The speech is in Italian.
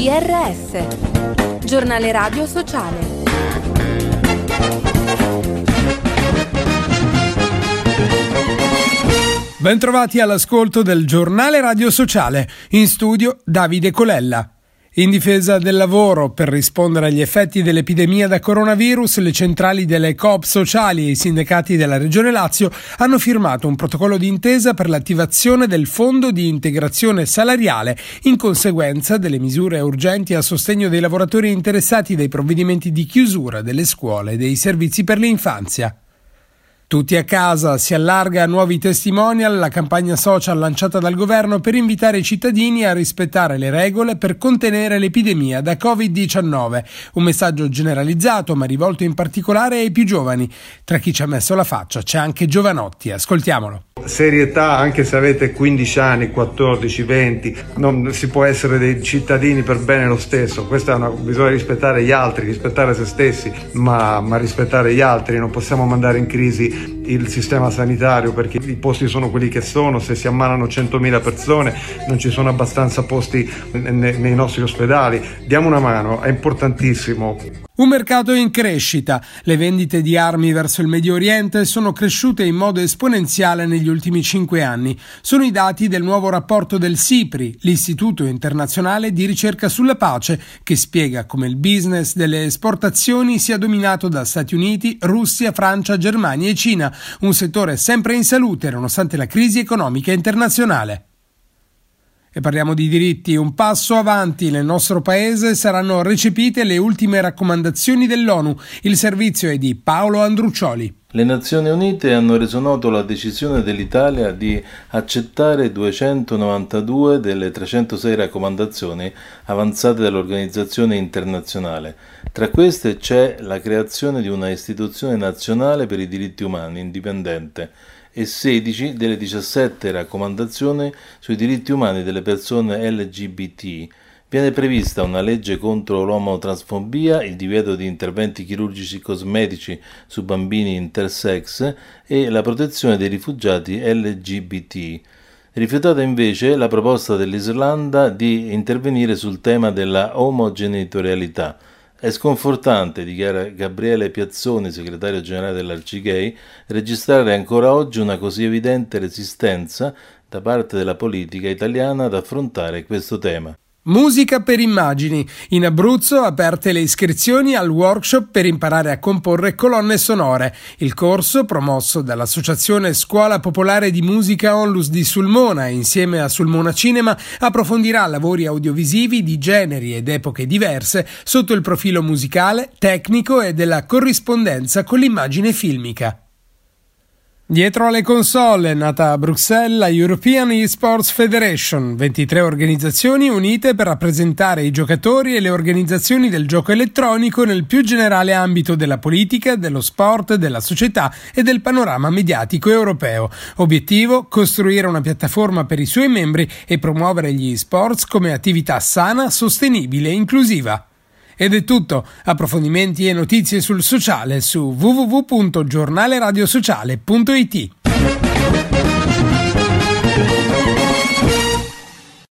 GRS, Giornale Radio Sociale. Bentrovati all'ascolto del Giornale Radio Sociale. In studio Davide Colella. In difesa del lavoro, per rispondere agli effetti dell'epidemia da coronavirus, le centrali delle Coop sociali e i sindacati della Regione Lazio hanno firmato un protocollo d'intesa per l'attivazione del Fondo di integrazione salariale in conseguenza delle misure urgenti a sostegno dei lavoratori interessati dai provvedimenti di chiusura delle scuole e dei servizi per l'infanzia. Tutti a casa, si allarga a nuovi testimonial la campagna social lanciata dal governo per invitare i cittadini a rispettare le regole per contenere l'epidemia da Covid-19. Un messaggio generalizzato ma rivolto in particolare ai più giovani. Tra chi ci ha messo la faccia c'è anche Giovanotti, ascoltiamolo. Serietà, anche se avete 15 anni, 14, 20, non si può essere dei cittadini per bene lo stesso. Bisogna rispettare gli altri, rispettare se stessi, ma rispettare gli altri. Non possiamo mandare in crisi il sistema sanitario perché i posti sono quelli che sono. Se si ammalano 100.000 persone non ci sono abbastanza posti nei nostri ospedali. Diamo una mano, è importantissimo. Un mercato in crescita. Le vendite di armi verso il Medio Oriente sono cresciute in modo esponenziale negli ultimi 5 anni. Sono i dati del nuovo rapporto del SIPRI, l'Istituto Internazionale di Ricerca sulla Pace, che spiega come il business delle esportazioni sia dominato da Stati Uniti, Russia, Francia, Germania e Cina, un settore sempre in salute nonostante la crisi economica internazionale. E parliamo di diritti. Un passo avanti. Nel nostro paese saranno recepite le ultime raccomandazioni dell'ONU. Il servizio è di Paolo Andruccioli. Le Nazioni Unite hanno reso noto la decisione dell'Italia di accettare 292 delle 306 raccomandazioni avanzate dall'organizzazione internazionale. Tra queste c'è la creazione di una istituzione nazionale per i diritti umani indipendente e 16 delle 17 raccomandazioni sui diritti umani delle persone LGBT. Viene prevista una legge contro l'omotransfobia, il divieto di interventi chirurgici cosmetici su bambini intersex e la protezione dei rifugiati LGBT. Rifiutata invece la proposta dell'Islanda di intervenire sul tema della omogenitorialità. È sconfortante, dichiara Gabriele Piazzoni, segretario generale dell'Arcigay, registrare ancora oggi una così evidente resistenza da parte della politica italiana ad affrontare questo tema. Musica per immagini. In Abruzzo aperte le iscrizioni al workshop per imparare a comporre colonne sonore. Il corso, promosso dall'Associazione Scuola Popolare di Musica Onlus di Sulmona insieme a Sulmona Cinema, approfondirà lavori audiovisivi di generi ed epoche diverse sotto il profilo musicale, tecnico e della corrispondenza con l'immagine filmica. Dietro alle console è nata a Bruxelles la European Esports Federation, 23 organizzazioni unite per rappresentare i giocatori e le organizzazioni del gioco elettronico nel più generale ambito della politica, dello sport, della società e del panorama mediatico europeo. Obiettivo: costruire una piattaforma per i suoi membri e promuovere gli esports come attività sana, sostenibile e inclusiva. Ed è tutto. Approfondimenti e notizie sul sociale su www.giornaleradiosociale.it.